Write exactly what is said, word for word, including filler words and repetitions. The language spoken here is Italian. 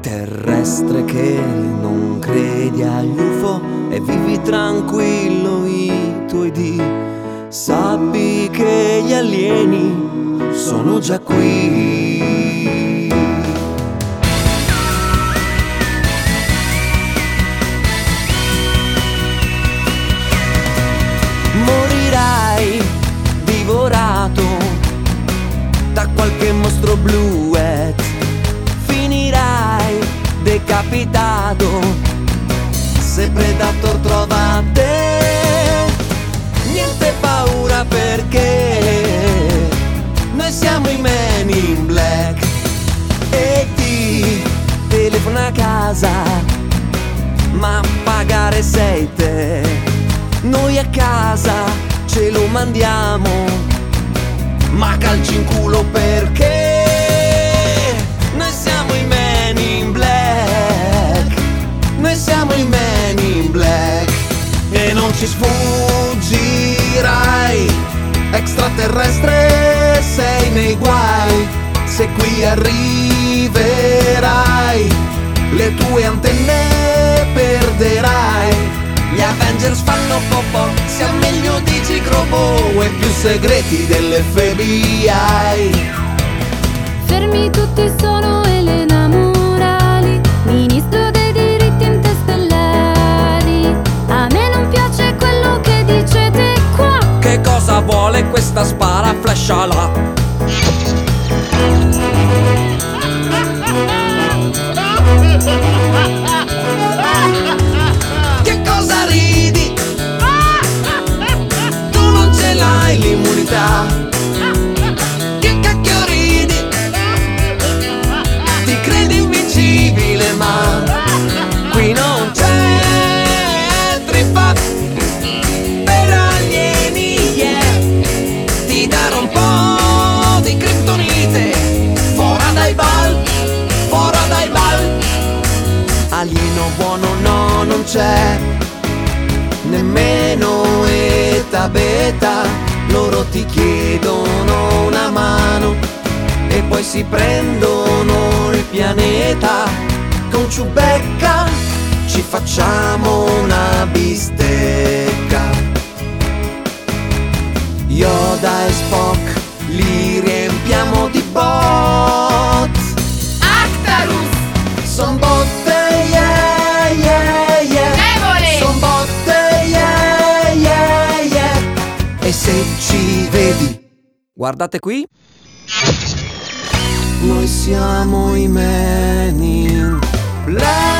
Terrestre che non credi agli U F O e vivi tranquillo i tuoi dì, sappi che gli alieni sono già qui. Morirai divorato da qualche mostro bluet, finirai decapitato se Predator trova te. Niente paura perché noi siamo i Men in Black e ti telefona a casa, ma a pagare sei te. Noi a casa ce lo mandiamo, ma calci in culo perché noi siamo i Men in Black. Noi siamo i Men in Black e non ci sfuggirai. Extraterrestre sei nei guai, se qui arriverai le tue antenne perderai. Gli Avengers fanno popò, siamo meglio di Gigrobo e più segreti dell'F B I. Fermi tutti, sono Elena Morali, ministro dei diritti interstellari. A me non piace quello che dicete qua. Che cosa vuole questa spara flasciala? Che cosa ridi? Tu non ce l'hai l'immunità. Che cacchio ridi? Ti credi invincibile ma qui non c'è trippa per alieni, yeah. Ti darò un po' di criptonite, fora dai bal, fora dai bal. Alieno buono no, non c'è, nemmeno eta beta. Loro ti chiedono una mano e poi si prendono il pianeta. Con Ciubecca ci facciamo una bistecca. Yoda e Spock li riempiamo di bot. Actarus! Son botte, yeah, yeah, yeah. Evole! Son botte, yeah, yeah, yeah. E se ci vedi, guardate qui. Noi siamo i Men in Black.